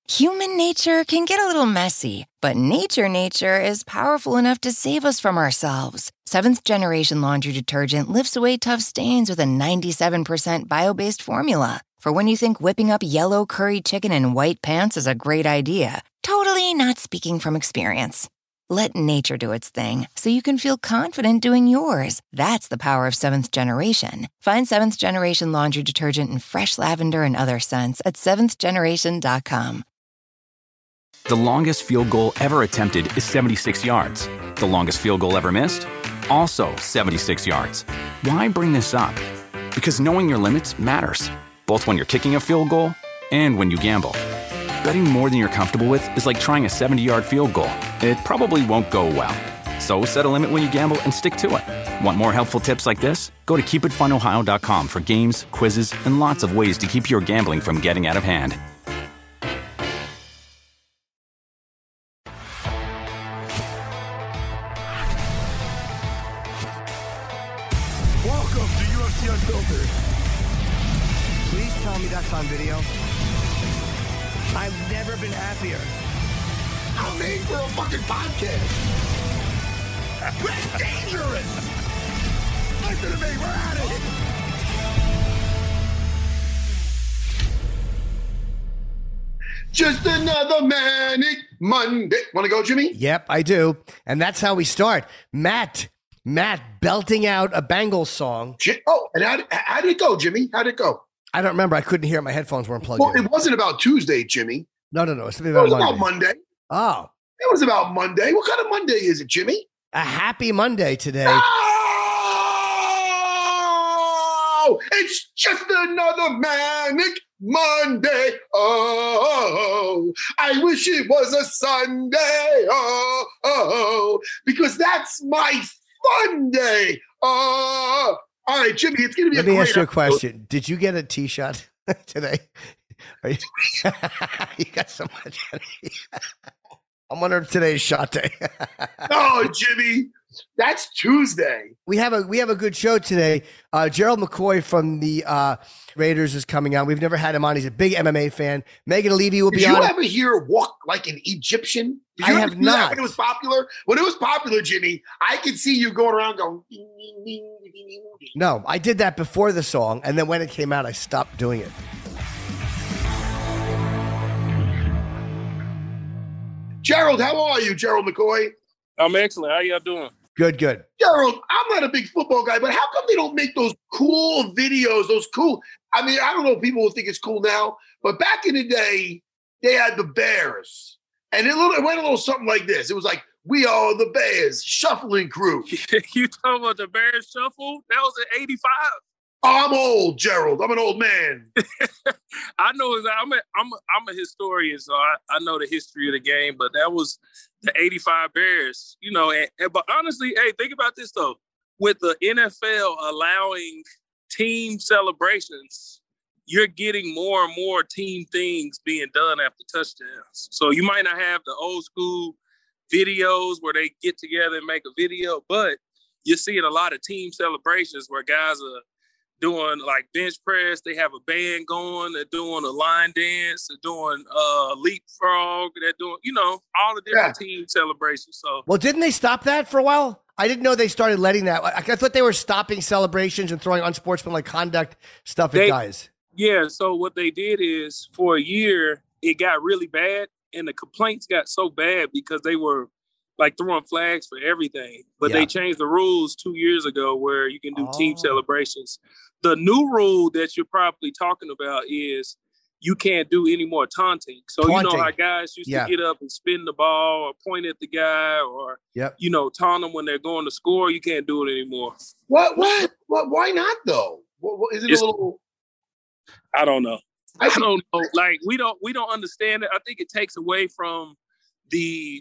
Human nature can get a little messy, but nature is powerful enough to save us from ourselves. Seventh Generation Laundry Detergent lifts away tough stains with a 97% bio-based formula. For when you think whipping up yellow curry chicken in white pants is a great idea. Totally not speaking from experience. Let nature do its thing so you can feel confident doing yours. That's the power of Seventh Generation. Find Seventh Generation Laundry Detergent in fresh lavender and other scents at seventhgeneration.com. The longest field goal ever attempted is 76 yards. The longest field goal ever missed? Also 76 yards. Why bring this up? Because knowing your limits matters, both when you're kicking a field goal and when you gamble. Betting more than you're comfortable with is like trying a 70-yard field goal. It probably won't go well. So set a limit when you gamble and stick to it. Want more helpful tips like this? Go to keepitfunohio.com for games, quizzes, and lots of ways to keep your gambling from getting out of hand. Welcome to UFC Unfiltered. Please tell me that's on video. I've never been happier. I'm made for a fucking podcast. That's dangerous. Listen to me, we're at it. Just another manic Monday. Want to go, Jimmy? Yep, I do. And that's how we start. Matt belting out a Bengals song. Oh, and how did it go, Jimmy? How did it go? I don't remember. I couldn't hear it. My headphones weren't plugged in. It wasn't about Tuesday, Jimmy. No. It's about Monday. Oh. It was about Monday. What kind of Monday is it, Jimmy? A happy Monday today. Oh, it's just another manic Monday. Oh, I wish it was a Sunday. Oh, because that's my fun day. Oh. All right, Jimmy, it's going to be Let me ask you a question. Did you get a tee shot today? You got so much energy. I'm wondering if today's shot day. Oh, Jimmy, that's Tuesday. We have a good show today. Gerald McCoy from the Raiders is coming on. We've never had him on. He's a big MMA fan. Megan Levy will be on. Did you ever hear walk like an Egyptian? I have not. When it was popular? When it was popular, Jimmy, I could see you going around going. Ding, ding, ding, ding, ding, ding. No, I did that before the song, and then when it came out, I stopped doing it. Gerald, how are you, Gerald McCoy? I'm excellent. How y'all doing? Good. Gerald, I'm not a big football guy, but how come they don't make those cool videos, I mean, I don't know if people will think it's cool now, but back in the day, they had the Bears. And it went a little something like this. It was like, we are the Bears, shuffling crew. You talking about the Bears shuffle? That was in 85. Oh, I'm old, Gerald. I'm an old man. I know. I'm a historian, so I know the history of the game. But that was the 85 Bears, you know. But honestly, hey, think about this though. With the NFL allowing team celebrations, you're getting more and more team things being done after touchdowns. So you might not have the old school videos where they get together and make a video, but you're seeing a lot of team celebrations where guys are doing like bench press. They have a band going. They're doing a line dance. They're doing leapfrog. They're doing, all the different team celebrations. So, well, didn't they stop that for a while? I didn't know they started letting that. I thought they were stopping celebrations and throwing unsportsmanlike conduct stuff at guys. Yeah. So what they did is for a year, it got really bad. And the complaints got so bad because they were like throwing flags for everything. But they changed the rules 2 years ago where you can do team celebrations. The new rule that you're probably talking about is you can't do any more taunting. So you know how guys used to get up and spin the ball or point at the guy or, taunt them when they're going to score. You can't do it anymore. What? Why not though? Is it a little? I don't know. I don't know. Like we don't understand it. I think it takes away from the,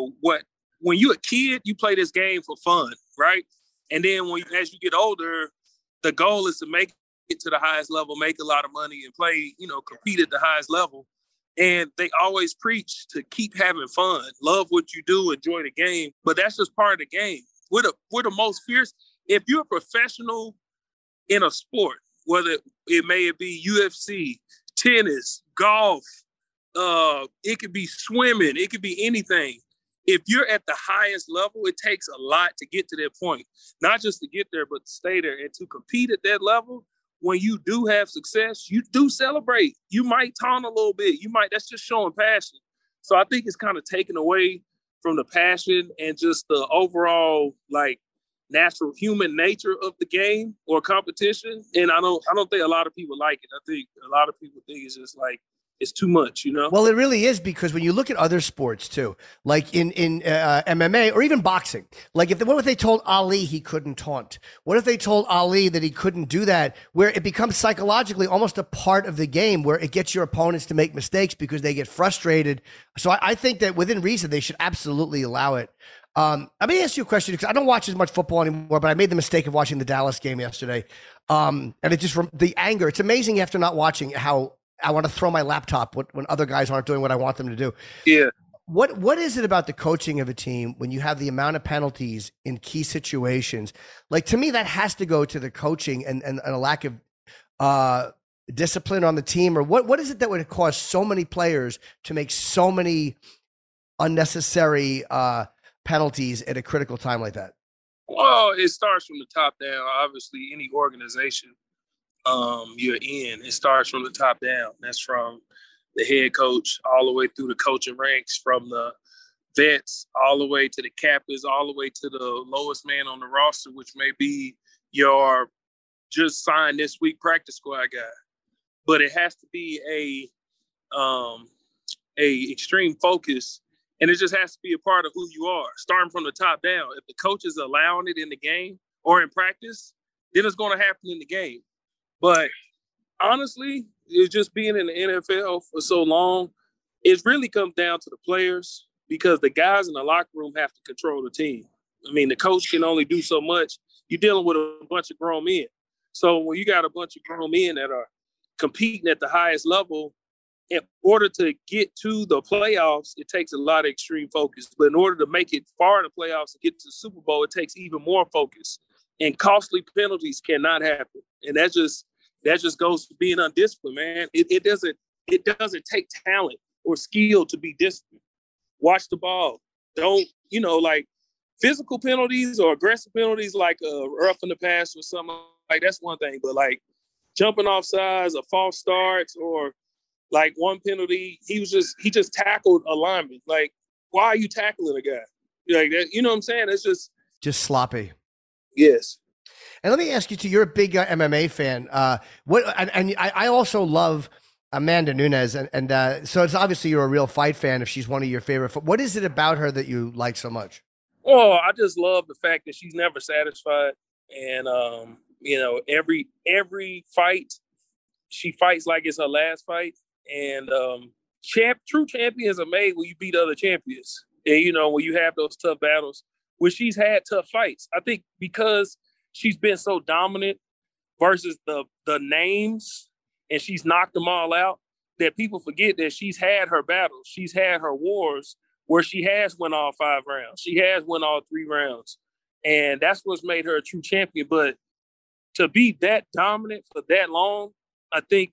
when you're a kid, you play this game for fun, right? And then as you get older, the goal is to make it to the highest level, make a lot of money and play, compete at the highest level. And they always preach to keep having fun, love what you do, enjoy the game. But that's just part of the game. We're the most fierce. If you're a professional in a sport, whether it may be UFC, tennis, golf, It could be swimming. It could be anything. If you're at the highest level, it takes a lot to get to that point. Not just to get there, but to stay there. And to compete at that level, when you do have success, you do celebrate. You might taunt a little bit. That's just showing passion. So I think it's kind of taken away from the passion and just the overall, like, natural human nature of the game or competition. And I don't think a lot of people like it. I think a lot of people think it's just like, it's too much, you know? Well, it really is, because when you look at other sports too, like in MMA or even boxing, like what if they told Ali he couldn't taunt? What if they told Ali that he couldn't do that, where it becomes psychologically almost a part of the game where it gets your opponents to make mistakes because they get frustrated. So I think that within reason, they should absolutely allow it. Let me ask you a question, because I don't watch as much football anymore, but I made the mistake of watching the Dallas game yesterday. And it just, the anger, it's amazing after not watching how I want to throw my laptop when other guys aren't doing what I want them to do. Yeah. What is it about the coaching of a team when you have the amount of penalties in key situations? Like, to me, that has to go to the coaching and a lack of discipline on the team. Or what is it that would cause so many players to make so many unnecessary penalties at a critical time like that? Well, it starts from the top down. Obviously, any organization you're in, it starts from the top down. That's from the head coach all the way through the coaching ranks, from the vets all the way to the captains, all the way to the lowest man on the roster, which may be your just signed this week practice squad guy. But it has to be a extreme focus, and it just has to be a part of who you are, starting from the top down. If the coach is allowing it in the game or in practice, then it's going to happen in the game. But honestly, it's just being in the NFL for so long, it really comes down to the players, because the guys in the locker room have to control the team. I mean, the coach can only do so much. You're dealing with a bunch of grown men. So when you got a bunch of grown men that are competing at the highest level, in order to get to the playoffs, it takes a lot of extreme focus. But in order to make it far in the playoffs and get to the Super Bowl, it takes even more focus. And costly penalties cannot happen. And that just goes to being undisciplined, man. It doesn't take talent or skill to be disciplined. Watch the ball. Don't, like physical penalties or aggressive penalties, like rough in the pass or something like, that's one thing. But like jumping off sides or false starts, or like one penalty, he just tackled a lineman. Like, why are you tackling a guy like that? You know what I'm saying? It's just sloppy. Yes. And let me ask you too, you're a big MMA fan. I also love Amanda Nunes. And so it's obviously you're a real fight fan if she's one of your favorite. What is it about her that you like so much? Oh, I just love the fact that she's never satisfied. And, every fight, she fights like it's her last fight. And true champions are made when you beat other champions. And, when you have those tough battles, when she's had tough fights. I think because she's been so dominant versus the names, and she's knocked them all out, that people forget that she's had her battles. She's had her wars where she has won all 5 rounds. She has won all 3 rounds. And that's what's made her a true champion. But to be that dominant for that long, I think,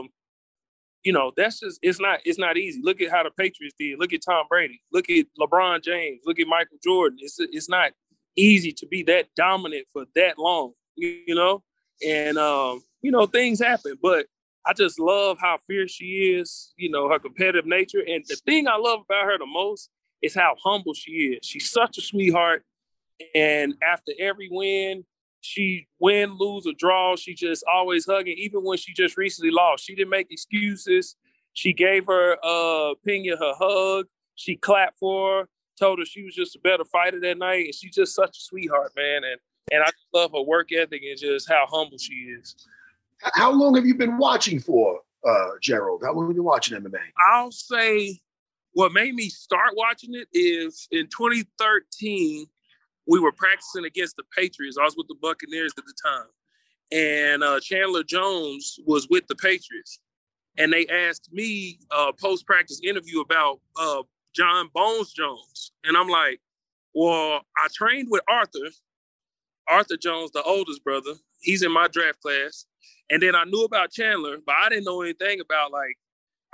it's not easy. Look at how the Patriots did. Look at Tom Brady. Look at LeBron James. Look at Michael Jordan. It's not easy to be that dominant for that long, And, things happen. But I just love how fierce she is, her competitive nature. And the thing I love about her the most is how humble she is. She's such a sweetheart. And after every win, she win, lose, or draw, she just always hugging. Even when she just recently lost, she didn't make excuses. She gave her Pena her hug. She clapped for her, told her she was just a better fighter that night. And she's just such a sweetheart, man. And I just love her work ethic and just how humble she is. How long have you been watching for, Gerald? How long have you been watching MMA? I'll say what made me start watching it is in 2013, we were practicing against the Patriots. I was with the Buccaneers at the time. And Chandler Jones was with the Patriots. And they asked me a post-practice interview about John Bones Jones. And I'm like, well, I trained with Arthur Jones, the oldest brother. He's in my draft class. And then I knew about Chandler, but I didn't know anything about, like,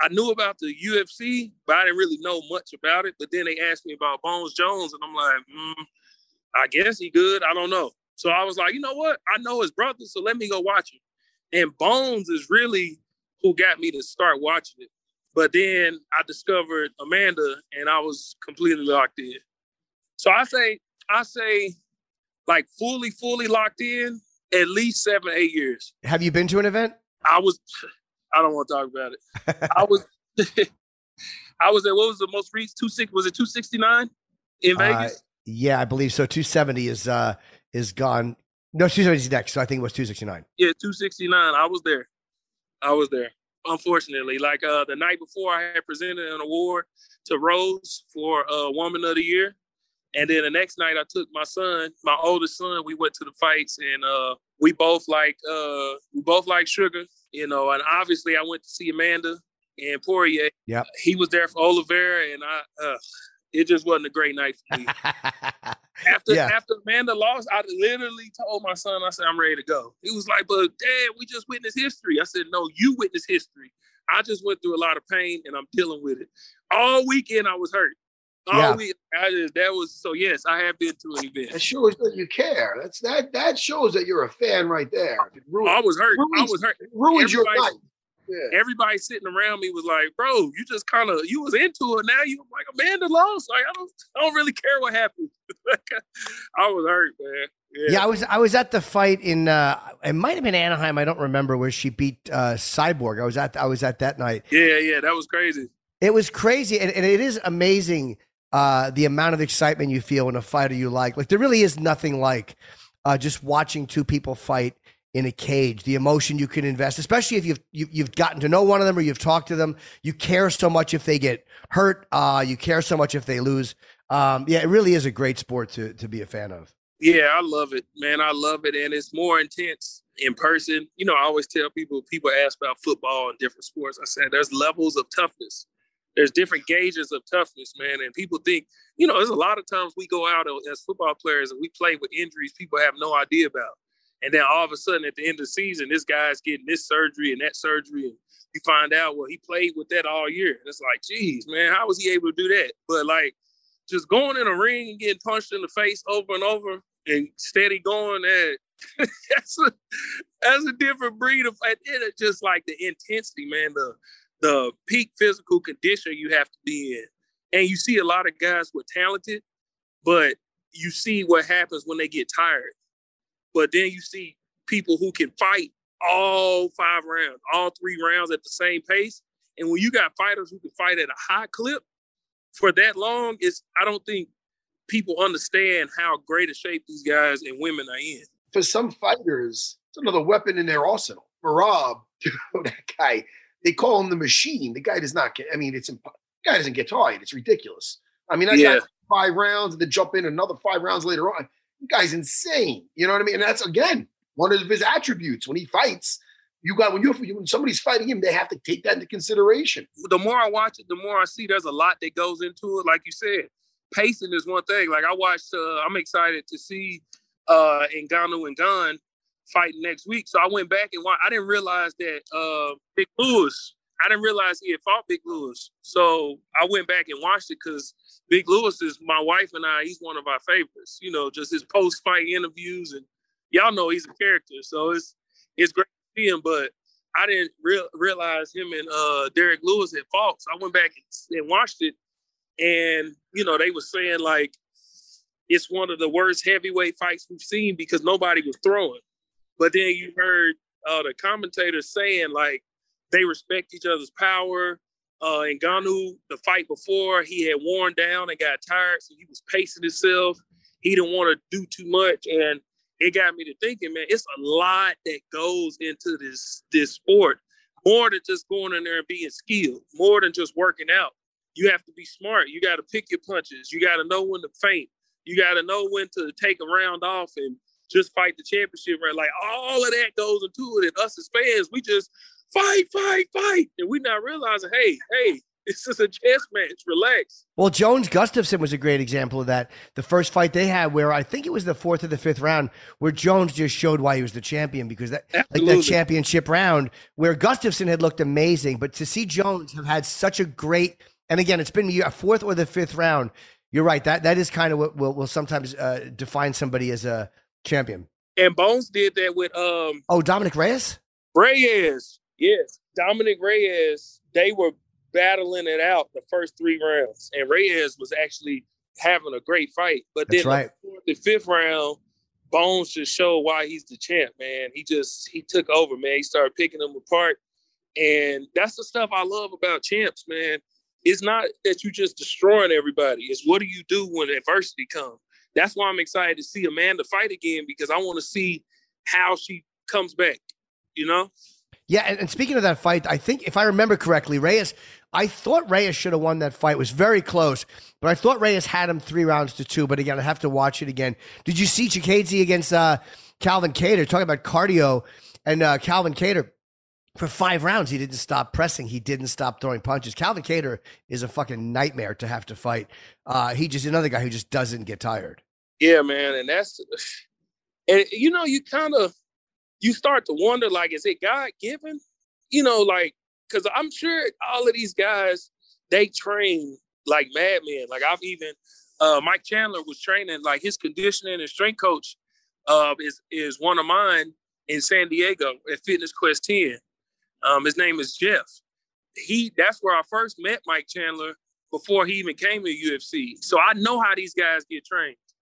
I knew about the UFC, but I didn't really know much about it. But then they asked me about Bones Jones, and I'm like, I guess he good. I don't know. So I was like, you know what? I know his brother, so let me go watch him. And Bones is really who got me to start watching it. But then I discovered Amanda, and I was completely locked in. So I say, like fully locked in, at least 7-8 years. Have you been to an event? I don't want to talk about it. I was at, what was the most recent? 260, was it 269 in Vegas? Yeah, I believe so. 270 is gone. No, 270 is next. So I think it was 269. Yeah, 269. I was there. Unfortunately, like the night before, I had presented an award to Rose for Woman of the Year. And then the next night I took my son, my oldest son, we went to the fights, and we both like Sugar, you know, and obviously I went to see Amanda and Poirier. Yeah. He was there for Oliveira, and it just wasn't a great night for me. After Amanda lost, I literally told my son, I said, I'm ready to go. He was like, but Dad, we just witnessed history. I said, no, you witnessed history. I just went through a lot of pain, and I'm dealing with it. All weekend I was hurt. Yes, I have been to an event. That shows that you care. That shows that you're a fan right there. I was hurt. It ruins your life. Yeah. Everybody sitting around me was like, bro, you just you was into it. Now you like Amanda lost. Like, I don't really care what happened. I was hurt, man. Yeah, I was at the fight in it might have been Anaheim. I don't remember, where she beat Cyborg. I was at that night. Yeah, that was crazy. It was crazy, and it is amazing the amount of excitement you feel in a fighter you like. Like, there really is nothing like just watching two people fight in a cage. The emotion you can invest, especially if you've gotten to know one of them or you've talked to them. You care so much if they get hurt. You care so much if they lose. It really is a great sport to be a fan of. Yeah, I love it, man. I love it, and it's more intense in person. You know, I always tell people ask about football and different sports. I said there's levels of toughness. There's different gauges of toughness, man. And people think, you know, there's a lot of times we go out as football players and we play with injuries people have no idea about. And then all of a sudden at the end of the season, this guy's getting this surgery and that surgery. And you find out, well, he played with that all year. And it's like, geez, man, how was he able to do that? But like, just going in a ring and getting punched in the face over and over and steady going, that's a different breed of fight. It's just like the intensity, man, the peak physical condition you have to be in. And you see a lot of guys who are talented, but you see what happens when they get tired. But then you see people who can fight all 5 rounds, all 3 rounds at the same pace. And when you got fighters who can fight at a high clip for that long, I don't think people understand how great a shape these guys and women are in. For some fighters, it's another weapon in their arsenal. Marab, that guy, they call him the machine. The guy does not get, the guy doesn't get tired. It's ridiculous. That guy 5 rounds and then jump in another 5 rounds later on. The guy's insane. You know what I mean? And that's, again, one of his attributes. When he fights, when somebody's fighting him, they have to take that into consideration. The more I watch it, the more I see there's a lot that goes into it. Like you said, pacing is one thing. Like I watched, I'm excited to see Ngannou and Gunn fight next week. So I went back and watched. I didn't realize that Big Lewis, I didn't realize he had fought Big Lewis. So I went back and watched it because Big Lewis is my wife and I, he's one of our favorites. You know, just his post-fight interviews, and y'all know he's a character. So it's great to see him, but I didn't realize him and Derek Lewis had fought. So I went back and watched it, and, you know, they were saying, like, it's one of the worst heavyweight fights we've seen because nobody was throwing. But then you heard the commentators saying, like, they respect each other's power. Ngannou, the fight before, he had worn down and got tired, so he was pacing himself. He didn't want to do too much, and it got me to thinking, man, it's a lot that goes into this sport, more than just going in there and being skilled, more than just working out. You have to be smart. You got to pick your punches. You got to know when to feint. You got to know when to take a round off and just fight the championship round. Like, all of that goes into it, and us as fans, we just fight. And we not realizing, hey, It's just a chess match. Relax. Well, Jones-Gustafsson was a great example of that. The first fight they had where I think it was the 4th or the 5th round where Jones just showed why he was the champion because that championship round where Gustafsson had looked amazing. But to see Jones have had such a great, and again, it's been a 4th or the 5th round. You're right. That is kind of what will sometimes define somebody as a champion. And Bones did that with Dominic Reyes? Reyes. Yes. Dominic Reyes. They were battling it out the first 3 rounds. And Reyes was actually having a great fight. But then the 5th round, Bones just showed why he's the champ, man. He took over, man. He started picking them apart. And that's the stuff I love about champs, man. It's not that you just destroying everybody. It's what do you do when adversity comes? That's why I'm excited to see Amanda fight again because I want to see how she comes back, you know? Yeah, and speaking of that fight, I think if I remember correctly, I thought Reyes should have won that fight. It was very close, but I thought Reyes had him 3 rounds to 2. But again, I have to watch it again. Did you see Chikadze against Calvin Kattar? Talking about cardio, and Calvin Kattar, for 5 rounds, he didn't stop pressing. He didn't stop throwing punches. Calvin Kattar is a fucking nightmare to have to fight. He just another guy who just doesn't get tired. Yeah, man, and you know, you start to wonder, like, is it God given? You know, like, because I'm sure all of these guys, they train like madmen. Like I've even, Mike Chandler was training, like his conditioning and strength coach is one of mine in San Diego at Fitness Quest 10. His name is Jeff. That's where I first met Mike Chandler before he even came to UFC. So I know how these guys get trained.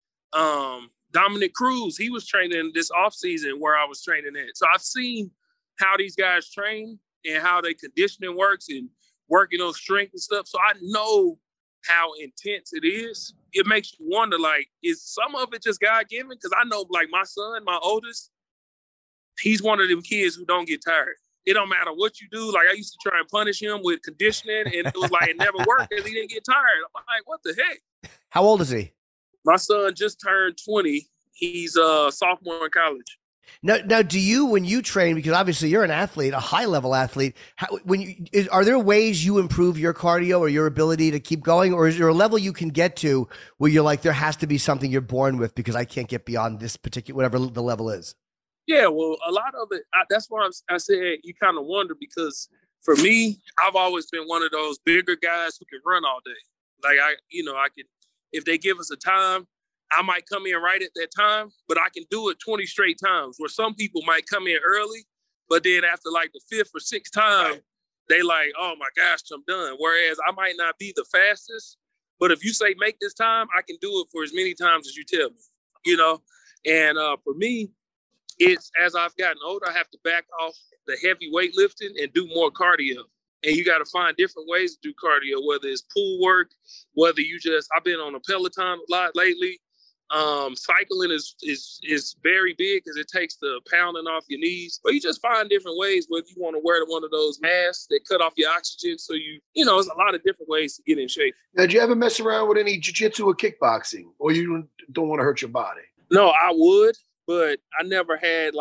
Dominic Cruz, he was training this offseason where I was training at. So I've seen how these guys train and how their conditioning works and working on strength and stuff. So I know how intense it is. It makes you wonder, like, is some of it just God-given? Because I know, like, my son, my oldest, he's one of them kids who don't get tired. It don't matter what you do. Like, I used to try and punish him with conditioning, and it was like it never worked because he didn't get tired. I'm like, what the heck? How old is he? My son just turned 20. He's a sophomore in college. Now, do you, when you train, because obviously you're an athlete, a high-level athlete, are there ways you improve your cardio or your ability to keep going, or is there a level you can get to where you're like, there has to be something you're born with because I can't get beyond this particular, whatever the level is? Yeah, well, a lot of it, that's why I said you kind of wonder because for me, I've always been one of those bigger guys who can run all day. Like, I can, if they give us a time, I might come in right at that time, but I can do it 20 straight times where some people might come in early, but then after like the 5th or 6th time, they like, oh my gosh, I'm done. Whereas I might not be the fastest, but if you say make this time, I can do it for as many times as you tell me, you know? And for me, it's as I've gotten older, I have to back off the heavy weightlifting and do more cardio. And you got to find different ways to do cardio, whether it's pool work, whether I've been on a Peloton a lot lately. Cycling is very big because it takes the pounding off your knees. But you just find different ways, whether you want to wear one of those masks that cut off your oxygen. So there's a lot of different ways to get in shape. Now, did you ever mess around with any jiu-jitsu or kickboxing, or you don't want to hurt your body? No, I would, but I never had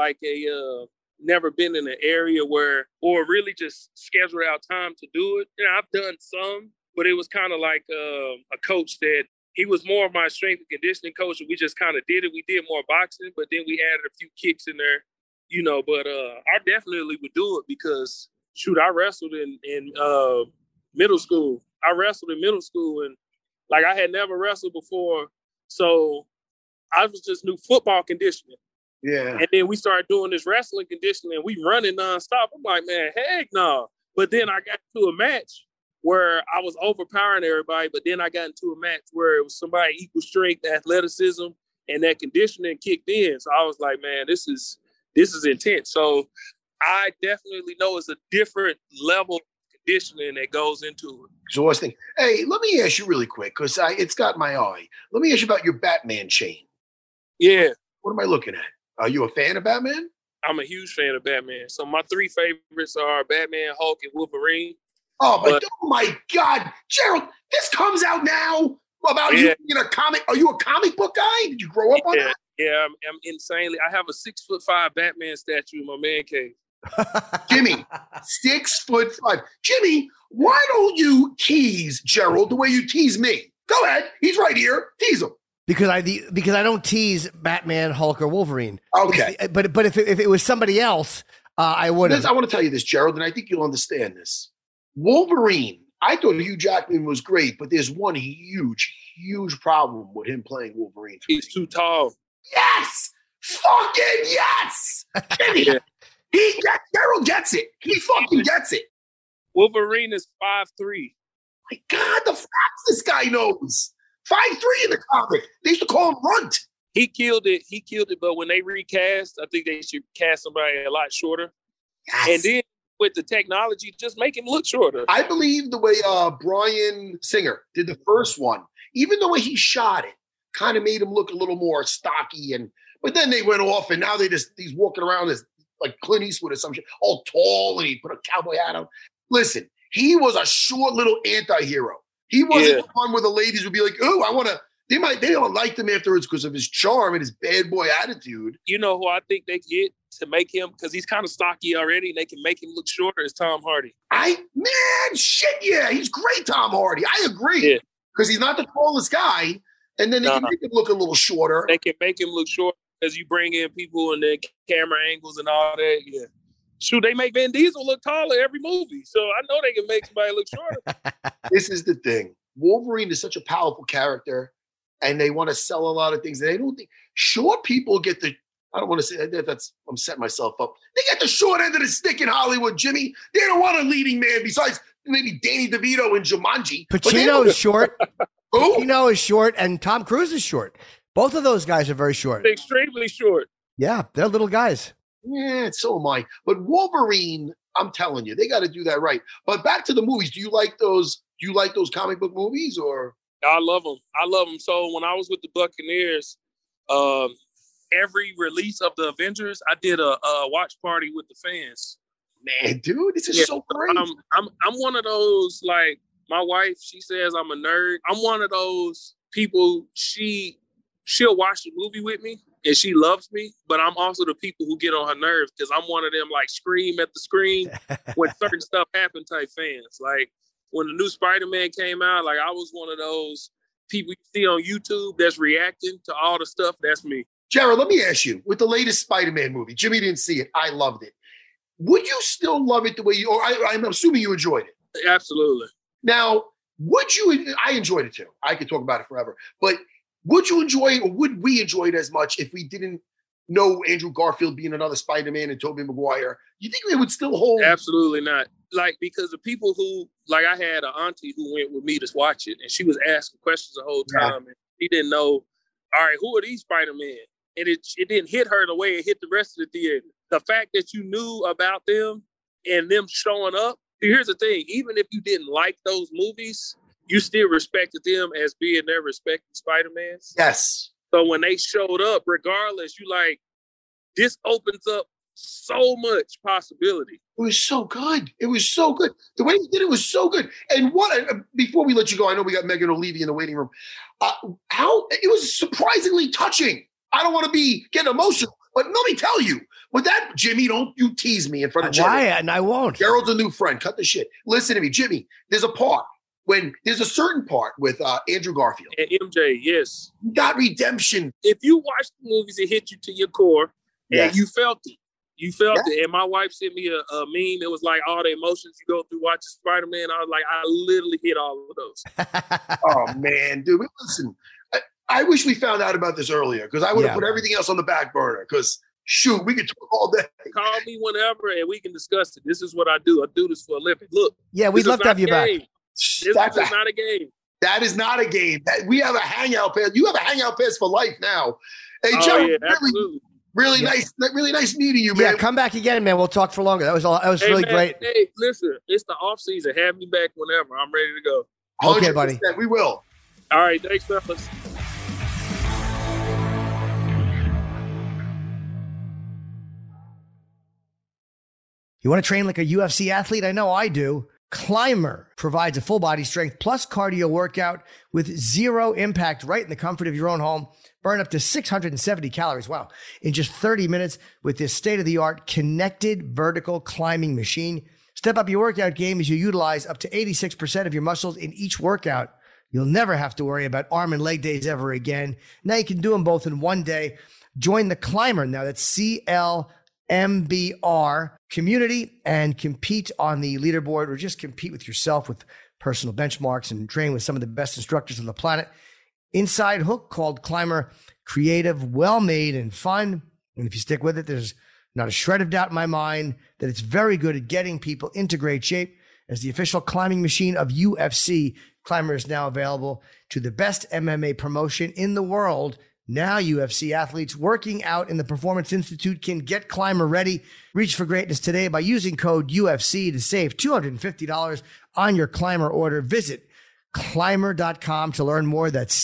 never been in an area or really just scheduled out time to do it. I've done some, but it was kind of like a coach that he was more of my strength and conditioning coach, and we just kind of did it. We did more boxing, but then we added a few kicks in there, but I definitely would do it because, shoot, I wrestled in middle school. I wrestled in middle school, and, like, I had never wrestled before, so I was just new football conditioning. Yeah. And then we started doing this wrestling conditioning, and we running nonstop. I'm like, man, heck no. But then I got to a match where I was overpowering everybody, but then I got into a match where it was somebody equal strength, athleticism, and that conditioning kicked in. So I was like, man, this is intense. So I definitely know it's a different level of conditioning that goes into it. So I was thinking, hey, let me ask you really quick, because it's got my eye. Let me ask you about your Batman chain. Yeah. What am I looking at? Are you a fan of Batman? I'm a huge fan of Batman. So my 3 favorites are Batman, Hulk, and Wolverine. Oh my God, Gerald, this comes out now about you being a comic. Are you a comic book guy? Did you grow up on that? Yeah, I'm insanely. I have a 6'5" Batman statue in my man cave. Jimmy, 6'5". Jimmy, why don't you tease Gerald the way you tease me? Go ahead. He's right here. Tease him. Because I don't tease Batman, Hulk, or Wolverine. Okay. But if it was somebody else, I would have. I want to tell you this, Gerald, and I think you'll understand this. Wolverine, I thought Hugh Jackman was great, but there's one huge, huge problem with him playing Wolverine. He's too tall. Yes! Fucking yes! Jimmy, Gerald gets it. He fucking gets it. Wolverine is 5'3". My God, the facts this guy knows. 5'3" in the comic. They used to call him Runt. He killed it. But when they recast, I think they should cast somebody a lot shorter. Yes. And then with the technology, just make him look shorter. I believe the way Bryan Singer did the first one, even the way he shot it, kind of made him look a little more stocky. But then they went off, and now he's walking around as like Clint Eastwood or some shit, all tall, and he put a cowboy hat on. Listen, he was a short little anti-hero. He wasn't the one where the ladies would be like, "Oh, they don't like him afterwards because of his charm and his bad boy attitude." You know who I think they get to make him, because he's kind of stocky already, and they can make him look shorter, is Tom Hardy. He's great, Tom Hardy. I agree. Because he's not the tallest guy, and then they can make him look a little shorter. They can make him look short as you bring in people and their camera angles and all that. Yeah. Shoot, they make Vin Diesel look taller every movie, so I know they can make somebody look shorter. This is the thing. Wolverine is such a powerful character, and they want to sell a lot of things. They don't think short people get the. I don't want to say that. I'm setting myself up. They get the short end of the stick in Hollywood, Jimmy. They don't want a leading man besides maybe Danny DeVito and Jumanji. Pacino is short. Who? Pacino is short, and Tom Cruise is short. Both of those guys are very short. They're extremely short. Yeah, they're little guys. Yeah, so am I. But Wolverine, I'm telling you, they got to do that right. But back to the movies. Do you like those comic book movies or? I love them. So when I was with the Buccaneers, every release of the Avengers, I did a watch party with the fans. Man, dude, this is so great. I'm one of those, like, my wife, she says I'm a nerd. I'm one of those people, she'll watch the movie with me and she loves me, but I'm also the people who get on her nerves because I'm one of them, like, scream at the screen when certain stuff happen type fans. Like, when the new Spider-Man came out, like, I was one of those people you see on YouTube that's reacting to all the stuff. That's me. Jared, let me ask you, with the latest Spider-Man movie, Jimmy didn't see it. I loved it. Would you still love it the way I'm assuming you enjoyed it. Absolutely. Now, I enjoyed it too. I could talk about it forever. But would you enjoy it, or would we enjoy it as much if we didn't know Andrew Garfield being another Spider-Man and Tobey Maguire? You think they would still hold? Absolutely not. Like, because the people who, like, I had an auntie who went with me to watch it, and she was asking questions the whole time, and she didn't know, all right, who are these Spider-Man? And it didn't hit her the way it hit the rest of the theater. The fact that you knew about them and them showing up. Here's the thing. Even if you didn't like those movies, you still respected them as being their respected Spider-Mans. Yes. So when they showed up, regardless, you like, this opens up so much possibility. It was so good. It was so good. The way he did it was so good. And before we let you go, I know we got Megan O'Leary in the waiting room. How it was surprisingly touching. I don't want to be getting emotional, but let me tell you, with that, Jimmy, don't you tease me in front of Jimmy. Why? And I won't. Gerald's a new friend. Cut the shit. Listen to me, Jimmy. There's a certain part with Andrew Garfield. And MJ, yes. You got redemption. If you watch the movies, it hit you to your core, and you felt it. You felt it. And my wife sent me a meme. It was like all the emotions you go through watching Spider-Man. I was like, I literally hit all of those. Oh, man, dude. Listen, I wish we found out about this earlier because I would have put everything else on the back burner because, shoot, we could talk all day. Call me whenever and we can discuss it. This is what I do. I do this for a living. Look. Yeah, we'd love to have you back. This is not a game. That is not a game. We have a hangout pass. You have a hangout pass for life now. Hey, Joe, really nice meeting you, man. Yeah, come back again, man. We'll talk for longer. That was really great. Hey, listen, it's the off season. Have me back whenever. I'm ready to go. Okay, buddy. We will. All right, thanks, fellas. You want to train like a UFC athlete? I know I do. Climber provides a full body strength plus cardio workout with zero impact right in the comfort of your own home. Burn up to 670 calories, wow, in just 30 minutes with this state-of-the-art connected vertical climbing machine. Step up your workout game as you utilize up to 86% of your muscles in each workout. You'll never have to worry about arm and leg days ever again. Now you can do them both in one day. Join the Climber now. That's CLMBR community and compete on the leaderboard, or just compete with yourself with personal benchmarks and train with some of the best instructors on the planet. Inside hook called Climber, creative, well-made, and fun. And if you stick with it, there's not a shred of doubt in my mind that it's very good at getting people into great shape. As the official climbing machine of UFC, Climber is now available to the best MMA promotion in the world. Now UFC athletes working out in the Performance Institute can get Climber ready. Reach for greatness today by using code UFC to save $250 on your Climber order. Visit climber.com to learn more. That's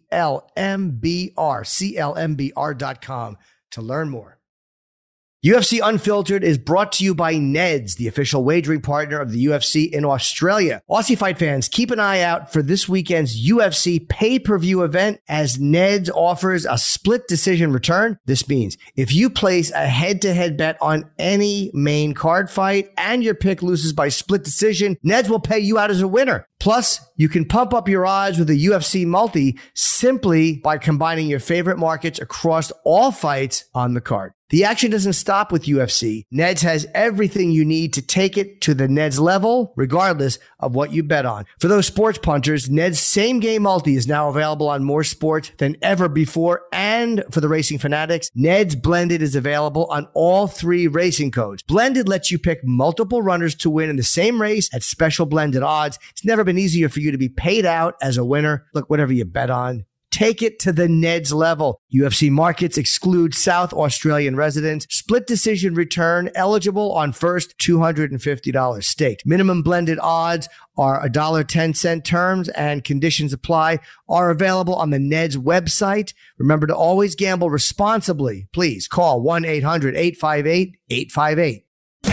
CLMBR.com to learn more. UFC Unfiltered is brought to you by Neds, the official wagering partner of the UFC in Australia. Aussie fight fans, keep an eye out for this weekend's UFC pay-per-view event as Neds offers a split decision return. This means if you place a head-to-head bet on any main card fight and your pick loses by split decision, Neds will pay you out as a winner. Plus, you can pump up your odds with a UFC multi simply by combining your favorite markets across all fights on the card. The action doesn't stop with UFC. Neds has everything you need to take it to the Neds level, regardless of what you bet on. For those sports punters, Neds Same Game Multi is now available on more sports than ever before. And for the racing fanatics, Neds Blended is available on all 3 racing codes. Blended lets you pick multiple runners to win in the same race at special blended odds. It's never been easier for you to be paid out as a winner. Look, whatever you bet on, take it to the Neds level. UFC markets exclude South Australian residents. Split decision return eligible on first $250 staked. Minimum blended odds are $1.10. Terms and conditions apply. Are available on the Neds website. Remember to always gamble responsibly. Please call 1-800-858-858.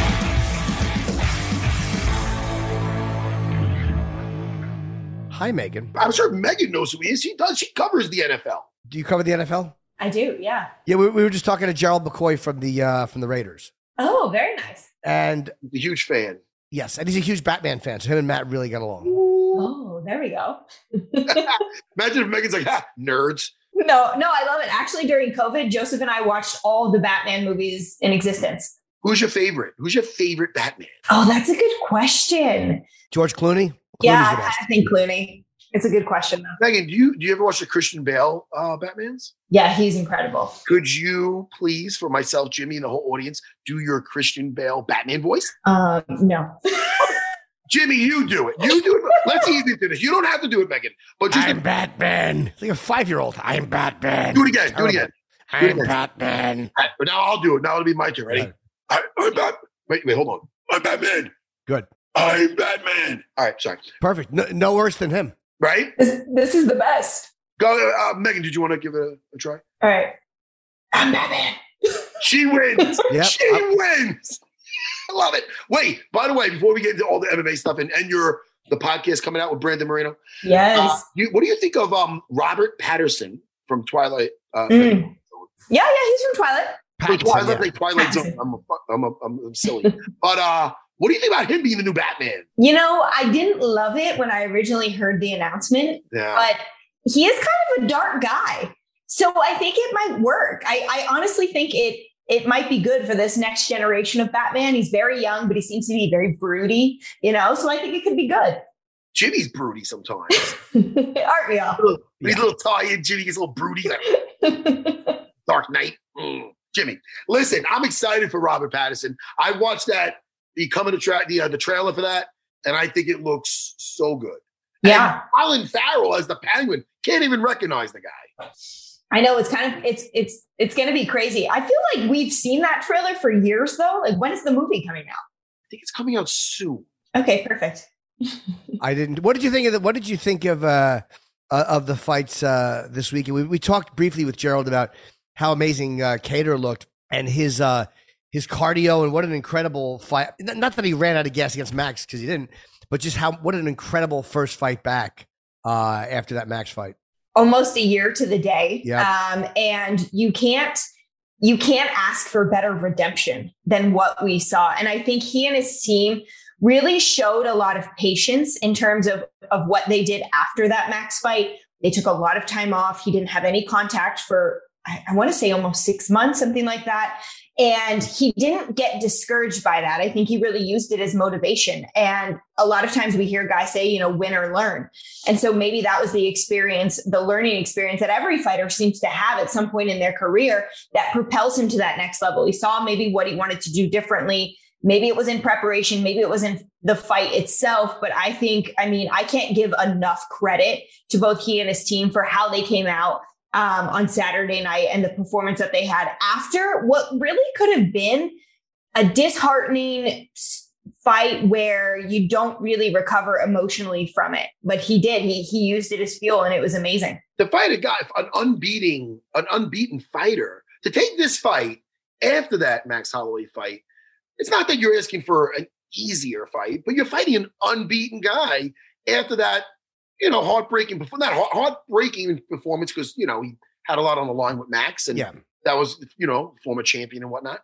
Hi, Megan. I'm sure Megan knows who he is. She does. She covers the NFL. Do you cover the NFL? I do, yeah. Yeah, we were just talking to Gerald McCoy from the Raiders. Oh, very nice. And he's a huge fan. Yes, and he's a huge Batman fan, so him and Matt really got along. Oh, there we go. Imagine if Megan's like, nerds. No, I love it. Actually, during COVID, Joseph and I watched all the Batman movies in existence. Who's your favorite? Who's your favorite Batman? Oh, that's a good question. George Clooney? Yeah, I think Clooney. It's a good question, though. Megan, do you ever watch the Christian Bale Batmans? Yeah, he's incredible. Could you please, for myself, Jimmy, and the whole audience, do your Christian Bale Batman voice? No. Jimmy, you do it. You do it. Let's ease into this. You don't have to do it, Megan. But just I'm Batman. It's like a 5-year-old. I'm Batman. Do it again. Do it again. I'm Batman. Right, but now I'll do it. Now it'll be my turn. Ready? I'm Batman. Wait, hold on. I'm Batman. Good. I'm Batman. All right, sorry. Perfect. No worse than him. Right? This is the best. Go, Megan, did you want to give it a try? All right. I'm Batman. She wins. Yep. She wins. I love it. Wait, by the way, before we get into all the MMA stuff and the podcast coming out with Brandon Moreno. Yes. What do you think of Robert Patterson from Twilight? Yeah, he's from Twilight. Twilight Zone. I'm silly. But what do you think about him being the new Batman? You know, I didn't love it when I originally heard the announcement, but he is kind of a dark guy. So I think it might work. I honestly think it might be good for this next generation of Batman. He's very young, but he seems to be very broody, so I think it could be good. Jimmy's broody sometimes. Aren't we all? He's a little tired. Jimmy gets a little broody. Dark Knight. Jimmy, listen, I'm excited for Robert Pattinson. I watched that. The trailer for that, and I think it looks so good. Yeah. And Colin Farrell as the Penguin, can't even recognize the guy. I know it's going to be crazy. I feel like we've seen that trailer for years though. Like, when is the movie coming out? I think it's coming out soon. Okay, perfect. I didn't. What did you think of What did you think of the fights this week? We talked briefly with Gerald about how amazing Cater looked and his cardio and what an incredible fight. Not that he ran out of gas against Max, because he didn't, but just what an incredible first fight back after that Max fight. Almost a year to the day. Yep. And you can't ask for better redemption than what we saw. And I think he and his team really showed a lot of patience in terms of what they did after that Max fight. They took a lot of time off. He didn't have any contact for, I want to say almost 6 months, something like that. And he didn't get discouraged by that. I think he really used it as motivation. And a lot of times we hear guys say, win or learn. And so maybe that was the experience, the learning experience that every fighter seems to have at some point in their career that propels him to that next level. He saw maybe what he wanted to do differently. Maybe it was in preparation. Maybe it was in the fight itself. But I can't give enough credit to both he and his team for how they came out on Saturday night and the performance that they had after what really could have been a disheartening fight where you don't really recover emotionally from it. But he did. He used it as fuel, and it was amazing. To fight a guy, an unbeaten fighter, to take this fight after that Max Holloway fight, it's not that you're asking for an easier fight, but you're fighting an unbeaten guy after that, heartbreaking performance because, he had a lot on the line with Max and that was, former champion and whatnot.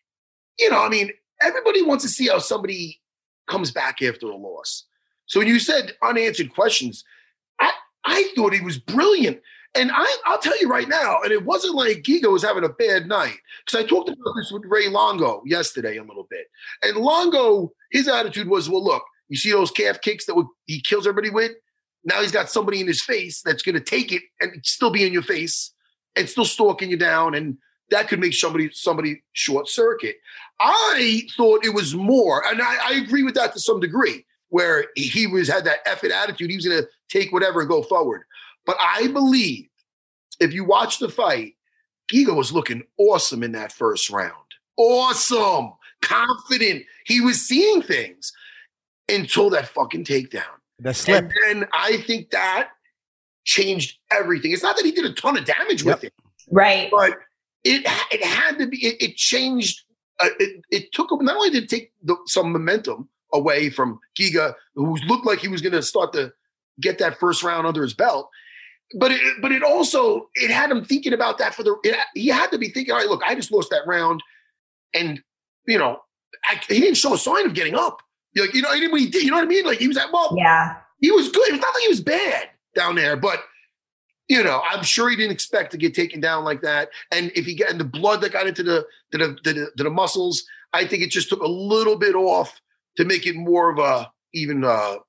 Everybody wants to see how somebody comes back after a loss. So when you said unanswered questions, I thought he was brilliant. And I'll tell you right now, and it wasn't like Giga was having a bad night, because I talked about this with Ray Longo yesterday a little bit. And Longo, his attitude was, well, look, you see those calf kicks that he kills everybody with? Now he's got somebody in his face that's going to take it and still be in your face and still stalking you down. And that could make somebody short circuit. I thought it was more, and I agree with that to some degree, where he had that effort attitude. He was going to take whatever and go forward. But I believe if you watch the fight, Giga was looking awesome in that first round. Awesome. Confident. He was seeing things until that fucking takedown. The slip. And then I think that changed everything. It's not that he did a ton of damage with it. Right. But it had to be, it changed. It took him, not only did it take some momentum away from Giga, who looked like he was going to start to get that first round under his belt, but it also, it had him thinking about that he had to be thinking, all right, look, I just lost that round. And, he didn't show a sign of getting up. Like, he didn't what he did. You know what I mean? Like he was he was good. It was not like he was bad down there, but I'm sure he didn't expect to get taken down like that. And if he got the blood that got into the muscles, I think it just took a little bit off to make it more of a even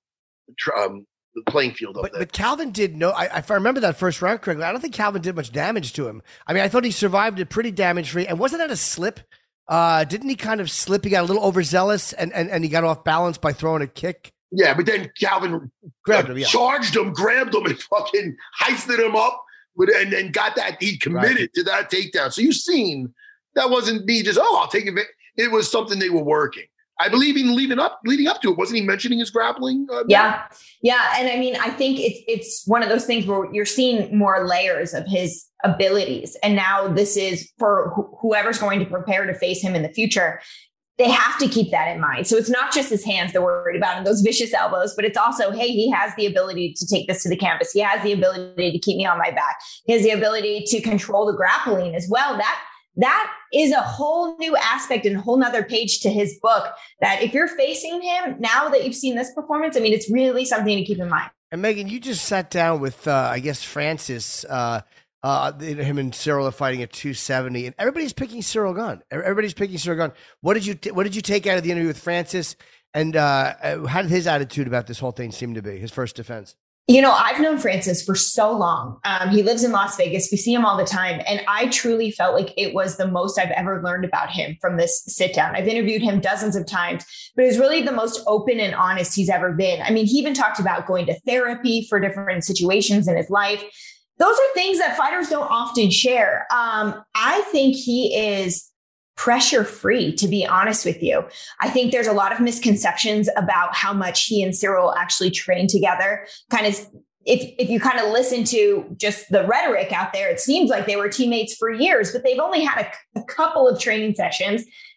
playing field up there. But Calvin did if I remember that first round correctly, I don't think Calvin did much damage to him. I mean, I thought he survived it pretty damage-free. And wasn't that a slip? Didn't he kind of slip? He got a little overzealous and he got off balance by throwing a kick. Yeah, but then Calvin charged him, grabbed him, and fucking heisted him up, and then got that. He committed to that takedown. So you've seen that wasn't me just, I'll take it. It was something they were working. I believe in leading up to it. Wasn't he mentioning his grappling? Yeah. And I mean, I think it's one of those things where you're seeing more layers of his abilities. And now this is for whoever's going to prepare to face him in the future. They have to keep that in mind. So it's not just his hands they're worried about and those vicious elbows, but it's also, hey, he has the ability to take this to the canvas. He has the ability to keep me on my back. He has the ability to control the grappling as well. That is a whole new aspect and a whole nother page to his book, that if you're facing him now that you've seen this performance, I mean, it's really something to keep in mind. And Megan, you just sat down with, I guess, Francis, him and Cyril are fighting at 270, and everybody's picking Cyril Gane. What did you take out of the interview with Francis, and how did his attitude about this whole thing seem to be, his first defense? I've known Francis for so long. He lives in Las Vegas. We see him all the time. And I truly felt like it was the most I've ever learned about him from this sit down. I've interviewed him dozens of times, but it's really the most open and honest he's ever been. I mean, he even talked about going to therapy for different situations in his life. Those are things that fighters don't often share. I think he is pressure-free, to be honest with you. I think there's a lot of misconceptions about how much he and Cyril actually train together. Kind of, if you kind of listen to just the rhetoric out there, it seems like they were teammates for years, but they've only had a couple of training sessions.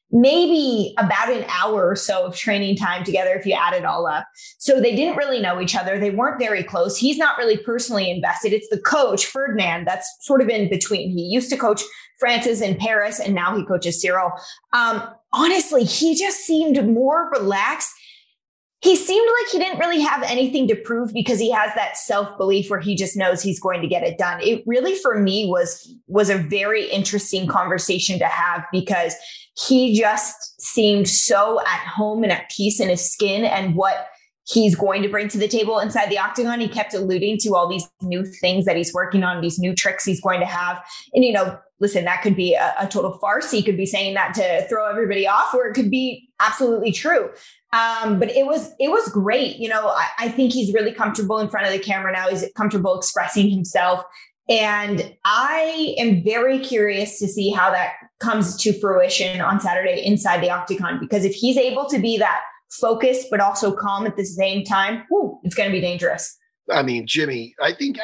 maybe about an hour or so of training time together if you add it all up. So they didn't really know each other. They weren't very close. He's not really personally invested. It's the coach, Ferdinand, that's sort of in between. He used to coach Francis in Paris, and now he coaches Cyril. Honestly, he just seemed more relaxed. He seemed like he didn't really have anything to prove because he has that self-belief where he just knows he's going to get it done. It really, for me, was a very interesting conversation to have because he just seemed so at home and at peace in his skin and what he's going to bring to the table inside the octagon. He kept alluding to all these new things that he's working on, these new tricks he's going to have. And, listen, that could be a total farce. He could be saying that to throw everybody off, or it could be absolutely true. But it was great. I think he's really comfortable in front of the camera now. He's comfortable expressing himself. And I am very curious to see how that comes to fruition on Saturday inside the octagon, because if he's able to be that focused, but also calm at the same time, it's going to be dangerous. I mean, Jimmy, I think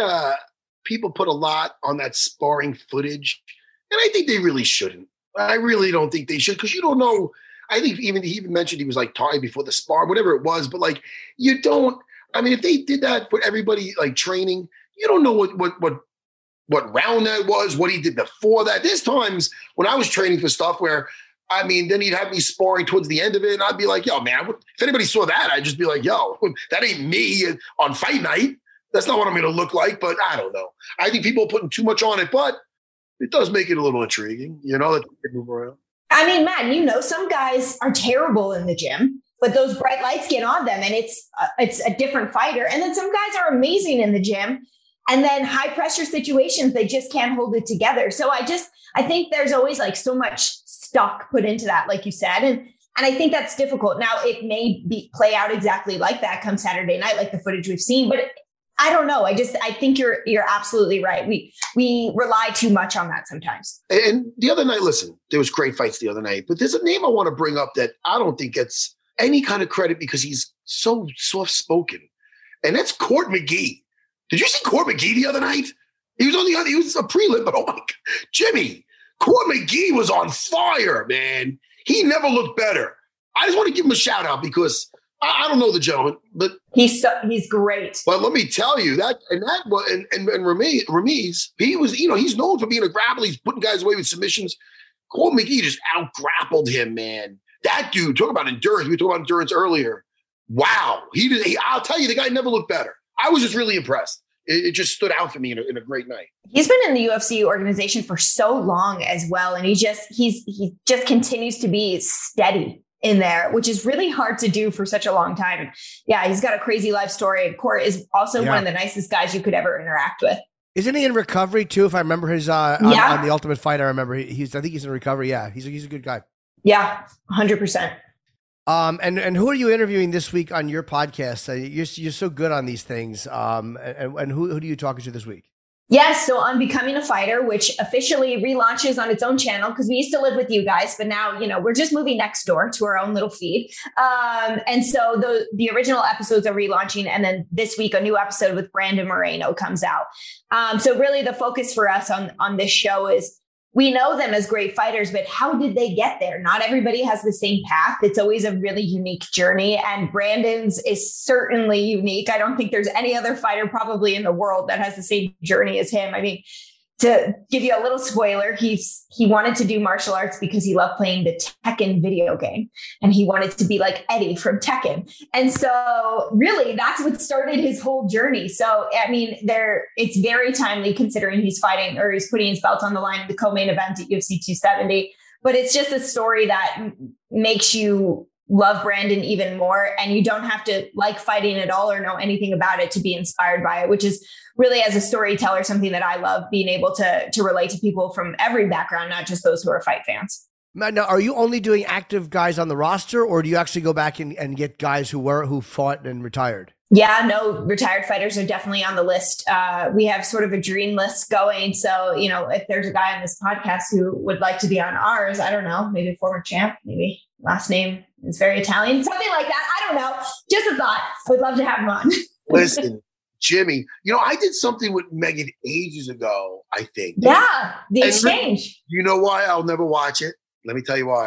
people put a lot on that sparring footage, and I think they really shouldn't. I really don't think they should, because you don't know. I think he even mentioned he was like talking before the spar, whatever it was, but like you don't. I mean, if they did that with everybody like training, you don't know what round that was, what he did before that. There's times when I was training for stuff where, I mean, then he'd have me sparring towards the end of it, and I'd be like, yo, man, if anybody saw that, I'd just be like, yo, that ain't me on fight night. That's not what I'm going to look like, but I don't know. I think people are putting too much on it, but it does make it a little intriguing, that they can move around. I mean, Matt, some guys are terrible in the gym, but those bright lights get on them and it's a different fighter. And then some guys are amazing in the gym, and then high pressure situations, they just can't hold it together. So I think there's always like so much stock put into that, like you said. And I think that's difficult. Now it may play out exactly like that come Saturday night, like the footage we've seen, but I don't know. I think you're absolutely right. We rely too much on that sometimes. And the other night, listen, there was great fights the other night, but there's a name I want to bring up that I don't think gets any kind of credit because he's so soft-spoken, and that's Court McGee. Did you see Court McGee the other night? He was a prelim, but oh my God, Jimmy, Court McGee was on fire, man. He never looked better. I just want to give him a shout out because I don't know the gentleman, but he's great. But let me tell you and Ramiz, he was, he's known for being a grappler. He's putting guys away with submissions. Court McGee just out-grappled him, man. That dude, talk about endurance. We talked about endurance earlier. Wow. I'll tell you, the guy never looked better. I was just really impressed. It just stood out for me in a great night. He's been in the UFC organization for so long as well. And he just continues to be steady in there, which is really hard to do for such a long time. Yeah, he's got a crazy life story. And Court is also one of the nicest guys you could ever interact with. Isn't he in recovery too? If I remember his on The Ultimate Fight, I remember I think he's in recovery. Yeah, he's a good guy. Yeah, 100%. And who are you interviewing this week on your podcast? You're so good on these things. And who do you talk to this week? Yes. So on Becoming a Fighter, which officially relaunches on its own channel, because we used to live with you guys, but now, we're just moving next door to our own little feed. And so the original episodes are relaunching. And then this week, a new episode with Brandon Moreno comes out. So really the focus for us on this show is, we know them as great fighters, but how did they get there? Not everybody has the same path. It's always a really unique journey. And Brandon's is certainly unique. I don't think there's any other fighter probably in the world that has the same journey as him. I mean, to give you a little spoiler, he wanted to do martial arts because he loved playing the Tekken video game, and he wanted to be like Eddie from Tekken. And so really that's what started his whole journey. So, I mean, it's very timely considering he's fighting, or he's putting his belt on the line in the co-main event at UFC 270, but it's just a story that makes you love Brandon even more. And you don't have to like fighting at all or know anything about it to be inspired by it, which is really, as a storyteller, something that I love, being able to relate to people from every background, not just those who are fight fans. Now, are you only doing active guys on the roster, or do you actually go back and get guys who fought and retired? Yeah, no, retired fighters are definitely on the list. We have sort of a dream list going. So, if there's a guy on this podcast who would like to be on ours, I don't know, maybe former champ, maybe last name is very Italian, something like that. I don't know. Just a thought. I would love to have him on. Listen, Jimmy, I did something with Megan ages ago, I think. Yeah, the exchange. You know why I'll never watch it? Let me tell you why.